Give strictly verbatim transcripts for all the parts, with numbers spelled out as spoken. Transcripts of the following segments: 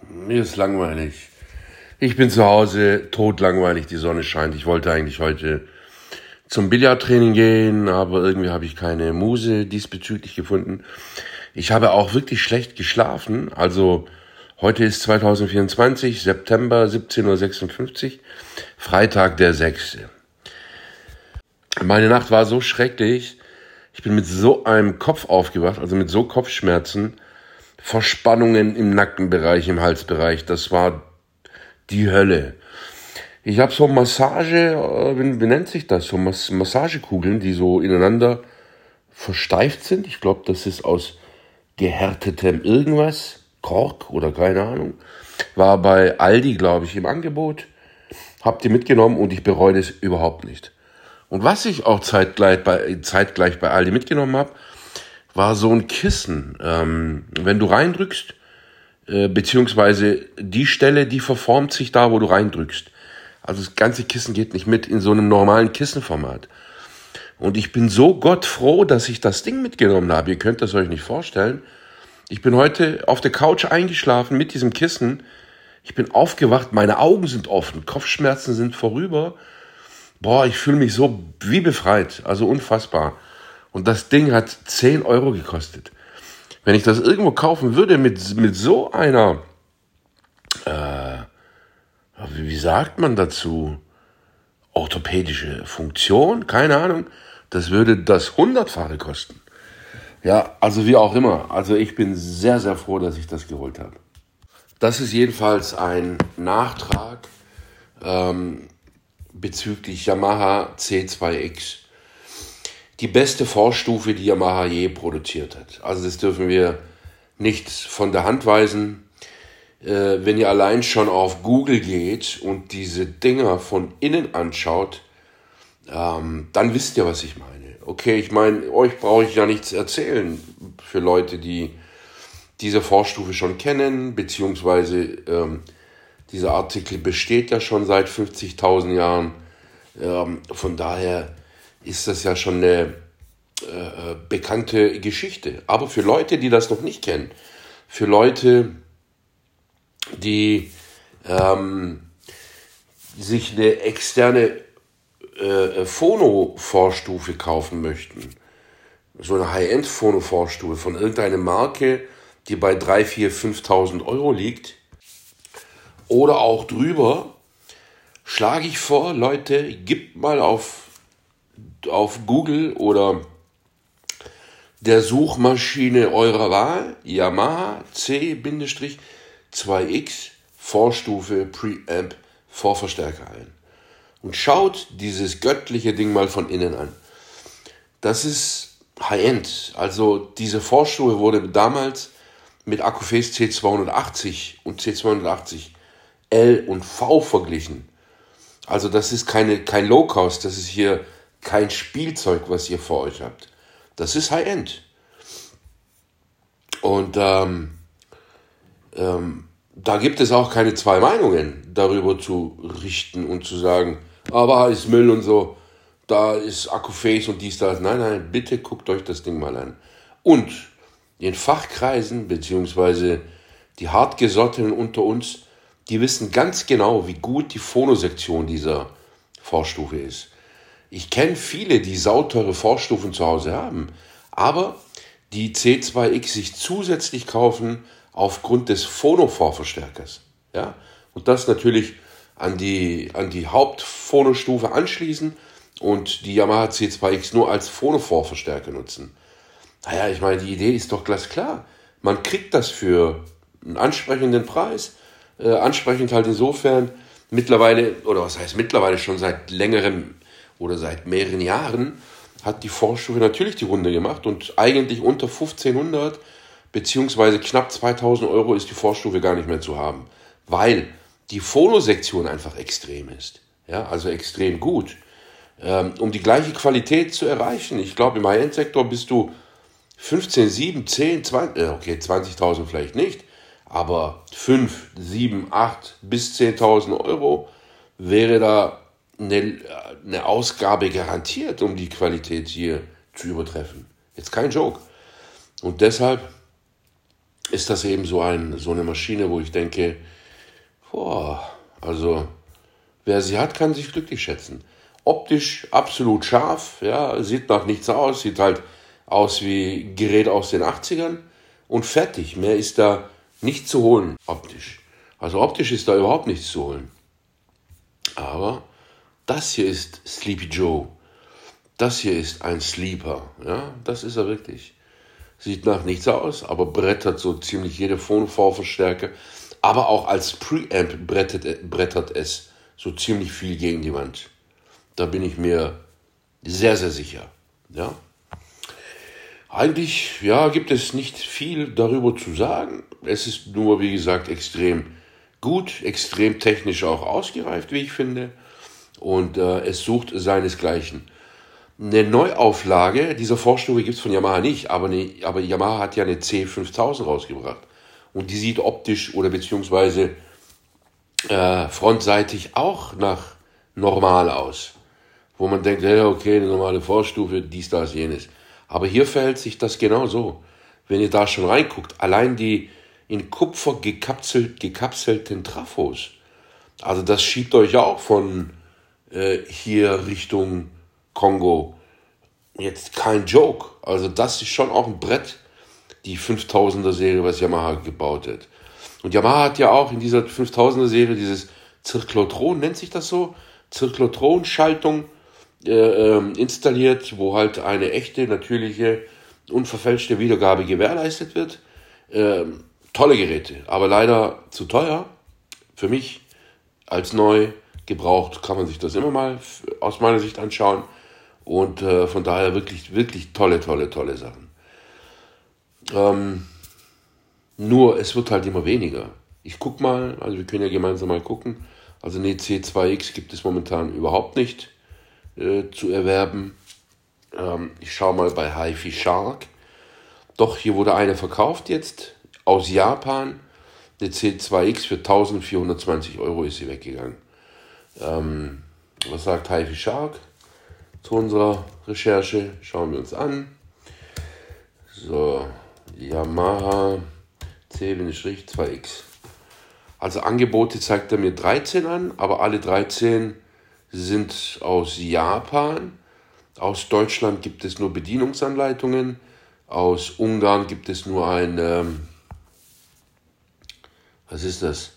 Mir ist langweilig. Ich bin zu Hause, totlangweilig, die Sonne scheint. Ich wollte eigentlich heute zum Billardtraining gehen, aber irgendwie habe ich keine Muse diesbezüglich gefunden. Ich habe auch wirklich schlecht geschlafen. Also heute ist zwanzig vierundzwanzig, September, siebzehn Uhr sechsundfünfzig, Freitag der sechste. Meine Nacht war so schrecklich. Ich bin mit so einem Kopf aufgewacht, also mit so Kopfschmerzen, Verspannungen im Nackenbereich, im Halsbereich. Das war die Hölle. Ich habe so Massage, wie, wie nennt sich das? So Mas- Massagekugeln, die so ineinander versteift sind. Ich glaube, das ist aus gehärtetem irgendwas, Kork oder keine Ahnung. War bei Aldi, glaube ich, im Angebot. Hab die mitgenommen und ich bereue das überhaupt nicht. Und was ich auch zeitgleich bei, zeitgleich bei Aldi mitgenommen habe, war so ein Kissen. Ähm, wenn du reindrückst, äh, beziehungsweise die Stelle, die verformt sich da, wo du reindrückst. Also das ganze Kissen geht nicht mit in so einem normalen Kissenformat. Und ich bin so gottfroh, dass ich das Ding mitgenommen habe. Ihr könnt das euch nicht vorstellen. Ich bin heute auf der Couch eingeschlafen mit diesem Kissen. Ich bin aufgewacht, meine Augen sind offen, Kopfschmerzen sind vorüber. Boah, ich fühle mich so wie befreit, also unfassbar. Und das Ding hat zehn Euro gekostet. Wenn ich das irgendwo kaufen würde mit, mit so einer, äh, wie sagt man dazu, orthopädische Funktion, keine Ahnung, das würde das hundertfache kosten. Ja, also wie auch immer. Also ich bin sehr, sehr froh, dass ich das geholt habe. Das ist jedenfalls ein Nachtrag ähm, bezüglich Yamaha C zwei X. Die beste Vorstufe, die Yamaha je produziert hat. Also das dürfen wir nicht von der Hand weisen. Äh, wenn ihr allein schon auf Google geht und diese Dinger von innen anschaut, ähm, dann wisst ihr, was ich meine. Okay, ich meine, euch brauche ich ja nichts erzählen für Leute, die diese Vorstufe schon kennen, beziehungsweise ähm, dieser Artikel besteht ja schon seit fünfzigtausend Jahren. Ähm, von daher ist das ja schon eine äh, bekannte Geschichte. Aber für Leute, die das noch nicht kennen, für Leute, die ähm, sich eine externe äh, Phono-Vorstufe kaufen möchten, so eine High-End-Phono-Vorstufe von irgendeiner Marke, die bei dreitausend, viertausend, fünftausend Euro liegt oder auch drüber, schlage ich vor, Leute, gebt mal auf, auf Google oder der Suchmaschine eurer Wahl Yamaha C zwei X Vorstufe Preamp Vorverstärker ein. Und schaut dieses göttliche Ding mal von innen an. Das ist High-End. Also diese Vorstufe wurde damals mit Akkuphase C zweihundertachtzig und C zweihundertachtzig L und V verglichen. Also das ist keine, kein Low-Cost, das ist hier kein Spielzeug, was ihr vor euch habt. Das ist High-End. Und ähm, ähm, da gibt es auch keine zwei Meinungen darüber zu richten und zu sagen, aber ist Müll und so, da ist Akkuphase und dies, das. Nein, nein, bitte guckt euch das Ding mal an. Und in Fachkreisen, beziehungsweise die Hartgesottenen unter uns, die wissen ganz genau, wie gut die Phonosektion dieser Vorstufe ist. Ich kenne viele, die sauteure Vorstufen zu Hause haben, aber die C zwei X sich zusätzlich kaufen aufgrund des Phono-Vorverstärkers. Ja? Und das natürlich an die, an die Hauptphonostufe anschließen und die Yamaha C zwei X nur als Phono-Vorverstärker nutzen. Naja, ich meine, die Idee ist doch glasklar. Man kriegt das für einen ansprechenden Preis. Äh, ansprechend halt insofern mittlerweile, oder was heißt mittlerweile, schon seit längerem oder seit mehreren Jahren hat die Vorstufe natürlich die Runde gemacht und eigentlich unter fünfzehnhundert beziehungsweise knapp zweitausend Euro ist die Vorstufe gar nicht mehr zu haben, weil die Phonosektion einfach extrem ist, ja, also extrem gut. Ähm, um die gleiche Qualität zu erreichen, ich glaube im High-End-Sektor bist du fünfzehn, sieben, zehn, zwanzig, okay, zwanzigtausend vielleicht nicht, aber fünf, sieben, acht bis zehntausend Euro wäre da eine, eine Ausgabe garantiert, um die Qualität hier zu übertreffen. Jetzt kein Joke. Und deshalb ist das eben so, ein, so eine Maschine, wo ich denke, boah, also wer sie hat, kann sich glücklich schätzen. Optisch absolut scharf, ja, sieht nach nichts aus, sieht halt aus wie Gerät aus den achtzigern und fertig. Mehr ist da nicht zu holen, optisch. Also optisch ist da überhaupt nichts zu holen. Aber das hier ist Sleepy Joe. Das hier ist ein Sleeper, ja, das ist er wirklich. Sieht nach nichts aus, aber brettert so ziemlich jede Phone-Vorverstärker. Aber auch als Preamp brettert, brettert es so ziemlich viel gegen die Wand. Da bin ich mir sehr, sehr sicher. Ja. Eigentlich ja, gibt es nicht viel darüber zu sagen. Es ist nur, wie gesagt, extrem gut, extrem technisch auch ausgereift, wie ich finde. Und äh, es sucht seinesgleichen. Eine Neuauflage dieser Vorstufe gibt es von Yamaha nicht, aber, eine, aber Yamaha hat ja eine C fünftausend rausgebracht. Und die sieht optisch oder beziehungsweise äh, frontseitig auch nach normal aus. Wo man denkt, ja, okay, eine normale Vorstufe, dies, das, jenes. Aber hier verhält sich das genau so. Wenn ihr da schon reinguckt, allein die in Kupfer gekapselt, gekapselten Trafos, also das schiebt euch auch von äh, hier Richtung Kongo. Jetzt kein Joke. Also das ist schon auch ein Brett, die fünftausender Serie, was Yamaha gebaut hat. Und Yamaha hat ja auch in dieser fünftausender Serie dieses Zirklotron, nennt sich das so? Zirklotron-Schaltung äh, äh, installiert, wo halt eine echte, natürliche, unverfälschte Wiedergabe gewährleistet wird. Äh, tolle Geräte, aber leider zu teuer. Für mich als neu gebraucht kann man sich das immer mal aus meiner Sicht anschauen. Und äh, von daher wirklich, wirklich tolle, tolle, tolle Sachen. Ähm, nur, es wird halt immer weniger. Ich guck mal, also wir können ja gemeinsam mal gucken. Also eine C zwei X gibt es momentan überhaupt nicht äh, zu erwerben. Ähm, ich schaue mal bei HiFi Shark. Doch, hier wurde eine verkauft jetzt aus Japan. Eine C zwei X für eintausendvierhundertzwanzig Euro ist sie weggegangen. Ähm, was sagt HiFi Shark? Zu unserer Recherche schauen wir uns an. So, Yamaha C zwei X. Also Angebote zeigt er mir dreizehn an, aber alle dreizehn sind aus Japan. Aus Deutschland gibt es nur Bedienungsanleitungen. Aus Ungarn gibt es nur ein, ähm, was ist das?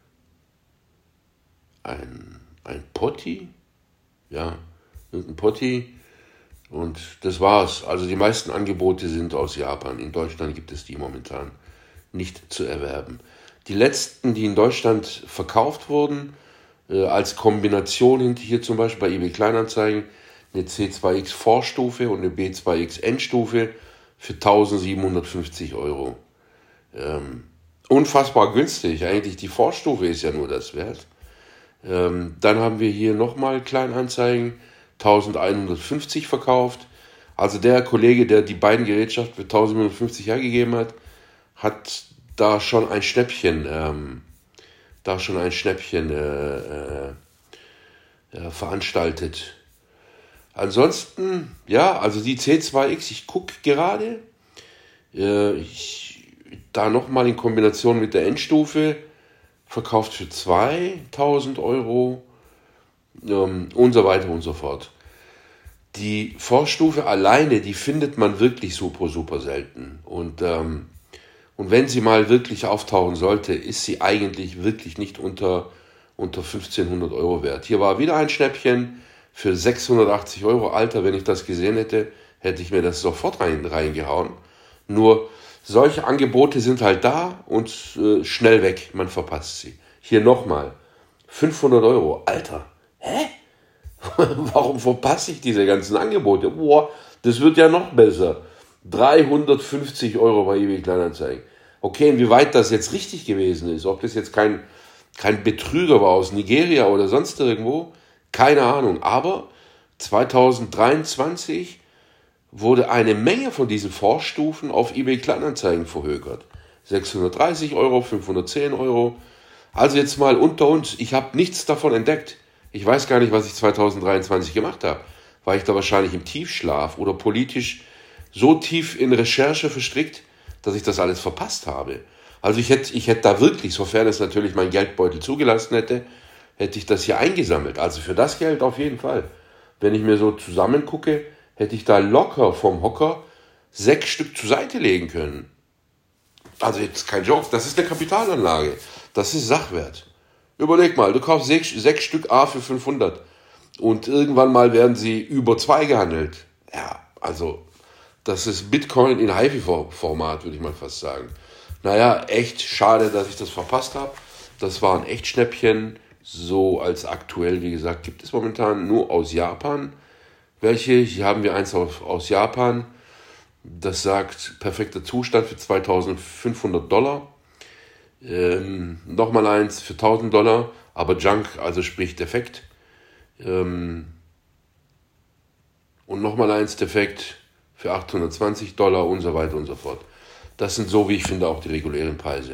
Ein, ein Potti? Ja. Ein Potti und das war's. Also die meisten Angebote sind aus Japan. In Deutschland gibt es die momentan nicht zu erwerben. Die letzten, die in Deutschland verkauft wurden, äh, als Kombination hier zum Beispiel bei eBay Kleinanzeigen, eine C zwei X Vorstufe und eine B zwei X Endstufe für eintausendsiebenhundertfünfzig Euro. Ähm, unfassbar günstig. Eigentlich die Vorstufe ist ja nur das wert. Ähm, dann haben wir hier nochmal Kleinanzeigen. eintausendeinhundertfünfzig verkauft. Also der Kollege, der die beiden Gerätschaften für eintausendsiebenhundertfünfzig hergegeben hat, hat da schon ein Schnäppchen, ähm, da schon ein Schnäppchen äh, äh, äh, veranstaltet. Ansonsten, ja, also die C zwei X, ich gucke gerade, äh, ich, da nochmal in Kombination mit der Endstufe, verkauft für zweitausend Euro. Und so weiter und so fort. Die Vorstufe alleine, die findet man wirklich super, super selten. Und, ähm, und wenn sie mal wirklich auftauchen sollte, ist sie eigentlich wirklich nicht unter, unter fünfzehnhundert Euro wert. Hier war wieder ein Schnäppchen für sechshundertachtzig Euro. Alter, wenn ich das gesehen hätte, hätte ich mir das sofort rein, reingehauen. Nur solche Angebote sind halt da und äh, schnell weg. Man verpasst sie. Hier nochmal. fünfhundert Euro. Alter. Hä? Warum verpasse ich diese ganzen Angebote? Boah, das wird ja noch besser. dreihundertfünfzig Euro bei eBay Kleinanzeigen. Okay, inwieweit das jetzt richtig gewesen ist, ob das jetzt kein, kein Betrüger war aus Nigeria oder sonst irgendwo, keine Ahnung. Aber zweitausenddreiundzwanzig wurde eine Menge von diesen Vorstufen auf eBay Kleinanzeigen verhökert. sechshundertdreißig Euro, fünfhundertzehn Euro. Also jetzt mal unter uns, ich habe nichts davon entdeckt. Ich weiß gar nicht, was ich zweitausenddreiundzwanzig gemacht habe. War ich da wahrscheinlich im Tiefschlaf oder politisch so tief in Recherche verstrickt, dass ich das alles verpasst habe. Also ich hätte, ich hätte da wirklich, sofern es natürlich mein Geldbeutel zugelassen hätte, hätte ich das hier eingesammelt. Also für das Geld auf jeden Fall. Wenn ich mir so zusammen gucke, hätte ich da locker vom Hocker sechs Stück zur Seite legen können. Also jetzt kein Joke, das ist eine Kapitalanlage. Das ist Sachwert. Überleg mal, du kaufst sechs, sechs Stück A für fünfhundert und irgendwann mal werden sie über zwei gehandelt. Ja, also das ist Bitcoin in HiFi-Format, würde ich mal fast sagen. Naja, echt schade, dass ich das verpasst habe. Das war ein echt Schnäppchen. So als aktuell, wie gesagt, gibt es momentan nur aus Japan welche. Hier haben wir eins aus, aus Japan. Das sagt perfekter Zustand für zweitausendfünfhundert Dollar. Ähm, nochmal eins für tausend Dollar, aber Junk, also sprich defekt. Ähm, und nochmal eins defekt für achthundertzwanzig Dollar und so weiter und so fort. Das sind so, wie ich finde, auch die regulären Preise.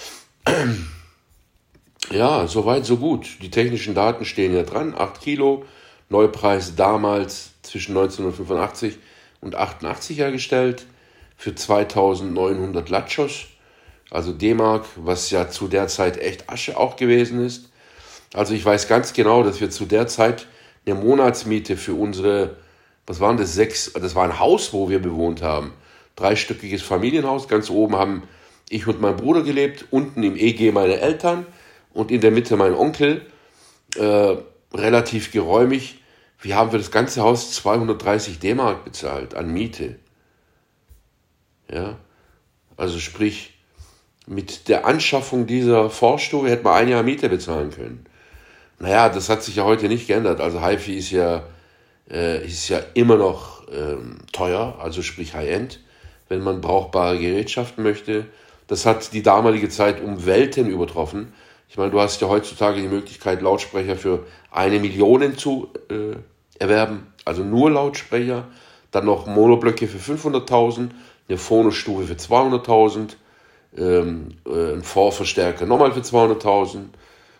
Ja, soweit, so gut. Die technischen Daten stehen ja dran. acht Kilo, Neupreis damals zwischen neunzehnhundertfünfundachtzig und achtundachtzig hergestellt für zweitausendneunhundert Latschos, also D-Mark, was ja zu der Zeit echt Asche auch gewesen ist. Also ich weiß ganz genau, dass wir zu der Zeit eine Monatsmiete für unsere, was waren das, sechs, das war ein Haus, wo wir bewohnt haben. Dreistöckiges Familienhaus, ganz oben haben ich und mein Bruder gelebt, unten im E G meine Eltern und in der Mitte mein Onkel, äh, relativ geräumig. Wir haben für das ganze Haus zweihundertdreißig D-Mark bezahlt an Miete. Ja, also sprich, mit der Anschaffung dieser Vorstufe hätte man ein Jahr Miete bezahlen können. Naja, das hat sich ja heute nicht geändert. Also HiFi ist ja, äh, ist ja immer noch ähm, teuer, also sprich High-End, wenn man brauchbare Gerätschaften möchte. Das hat die damalige Zeit um Welten übertroffen. Ich meine, du hast ja heutzutage die Möglichkeit, Lautsprecher für eine Million zu äh, erwerben, also nur Lautsprecher, dann noch Monoblöcke für fünfhunderttausend, eine Phonostufe für zweihunderttausend, ähm, äh, ein Vorverstärker nochmal für zweihunderttausend.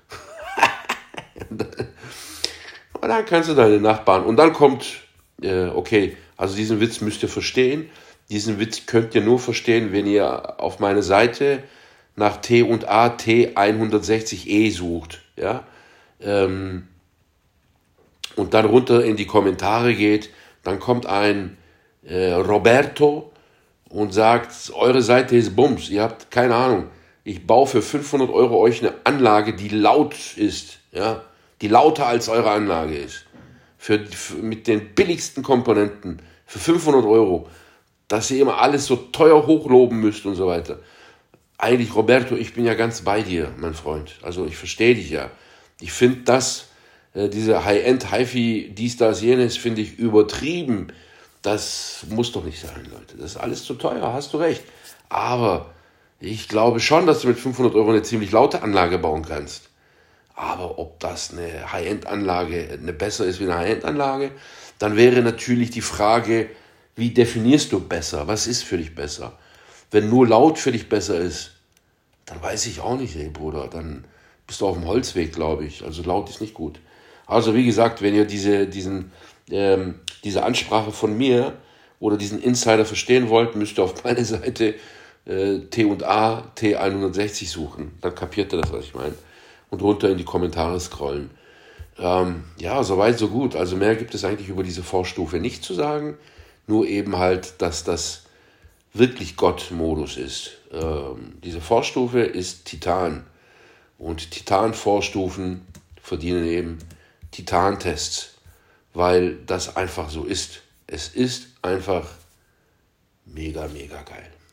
Und dann kannst du deine Nachbarn, und dann kommt, äh, okay, also diesen Witz müsst ihr verstehen, diesen Witz könnt ihr nur verstehen, wenn ihr auf meine Seite nach T und A T hundertsechzig E sucht, ja, ähm, und dann runter in die Kommentare geht, dann kommt ein äh, Roberto und sagt, eure Seite ist Bums, ihr habt keine Ahnung, ich baue für fünfhundert Euro euch eine Anlage, die laut ist, ja, die lauter als eure Anlage ist, für, für mit den billigsten Komponenten, für fünfhundert Euro, dass ihr immer alles so teuer hochloben müsst und so weiter. Eigentlich, Roberto, ich bin ja ganz bei dir, mein Freund. Also ich verstehe dich ja. Ich finde das, äh, diese High-End, Hi-Fi, dies, das, jenes, finde ich übertrieben. Das muss doch nicht sein, Leute. Das ist alles zu teuer, hast du recht. Aber ich glaube schon, dass du mit fünfhundert Euro eine ziemlich laute Anlage bauen kannst. Aber ob das eine High-End-Anlage eine besser ist wie eine High-End-Anlage, dann wäre natürlich die Frage, wie definierst du besser? Was ist für dich besser? Wenn nur laut für dich besser ist, dann weiß ich auch nicht, ey Bruder, dann bist du auf dem Holzweg, glaube ich. Also laut ist nicht gut. Also wie gesagt, wenn ihr diese, diesen, ähm, diese Ansprache von mir oder diesen Insider verstehen wollt, müsst ihr auf meine Seite äh, T und A T hundertsechzig suchen. Dann kapiert ihr das, was ich meine. Und runter in die Kommentare scrollen. Ähm, ja, soweit, so gut. Also mehr gibt es eigentlich über diese Vorstufe nicht zu sagen. Nur eben halt, dass das wirklich Gott-Modus ist. Ähm, diese Vorstufe ist Titan. Und Titan-Vorstufen verdienen eben Titan-Tests, weil das einfach so ist. Es ist einfach mega, mega geil.